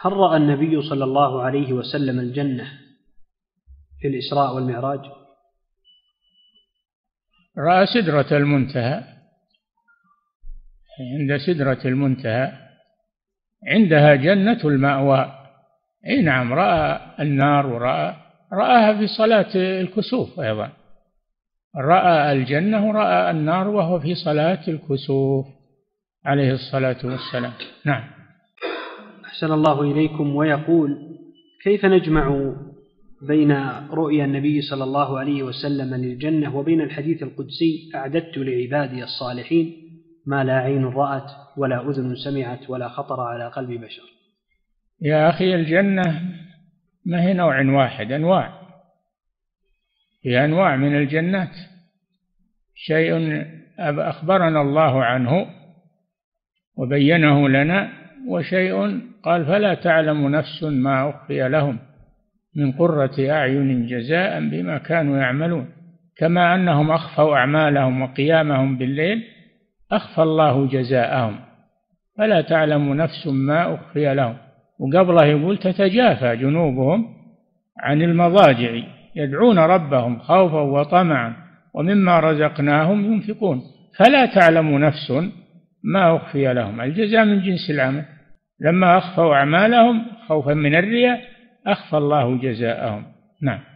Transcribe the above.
هل رأى النبي صلى الله عليه وسلم الجنة في الإسراء والمعراج؟ رأى سدرة المنتهى، عند سدرة المنتهى عندها جنة المأوى. أي نعم، رأى النار رآها في صلاة الكسوف أيضا، رأى الجنة ورأى النار وهو في صلاة الكسوف عليه الصلاة والسلام. نعم. أحسن الله إليكم. ويقول: كيف نجمع بين رؤيا النبي صلى الله عليه وسلم للجنة وبين الحديث القدسي: أعددت لعبادي الصالحين ما لا عين رأت ولا أذن سمعت ولا خطر على قلب بشر؟ يا أخي، الجنة ما هي نوع واحد، أنواع، هي أنواع من الجنات. شيء أخبرنا الله عنه وبينه لنا، وشيء قال: فلا تعلم نفس ما أخفي لهم من قرة أعين جزاء بما كانوا يعملون. كما أنهم أخفوا أعمالهم وقيامهم بالليل، أخفى الله جزاءهم، فلا تعلم نفس ما أخفي لهم. وقبله يقول: تتجافى جنوبهم عن المضاجع يدعون ربهم خوفا وطمعا ومما رزقناهم ينفقون. فلا تعلم نفس ما أخفي لهم، الجزاء من جنس العمل. لما أخفوا أعمالهم خوفا من الرياء، أخفى الله جزاءهم. نعم.